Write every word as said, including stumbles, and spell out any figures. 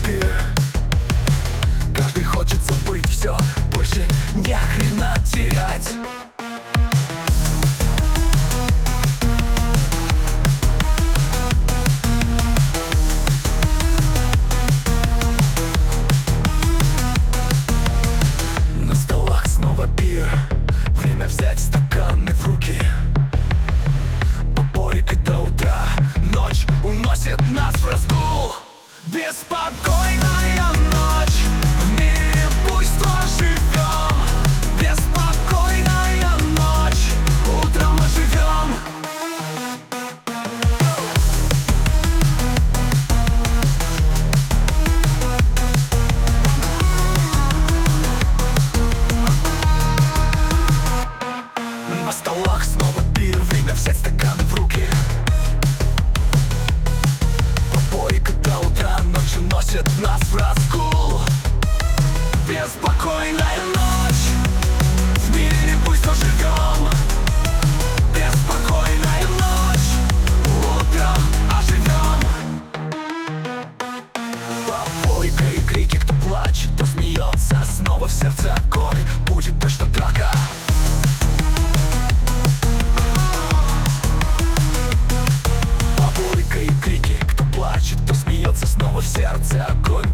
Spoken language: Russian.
пир. Каждый хочет забыть все, больше ни хрена терять. На столах снова пир. Время взять стаканы в руки. Попойкой до утра. Ночь уносит нас в разгул. Беспокойная ночь. В мире буйства живем. Беспокойная ночь. Утром мы живем. На столах снова пир. Время взять стаканы в руки. Попойка до утра. Ночь уносит нас в разгул. Беспокойная ночь. В мире буйства живем. Беспокойная ночь. Утром оживем. Попойка и крики, кто плачет, кто смеется. Снова в сердце огонь. Будет точно драка. Попойка и крики, кто плачет, кто смеется. Снова в сердце огонь.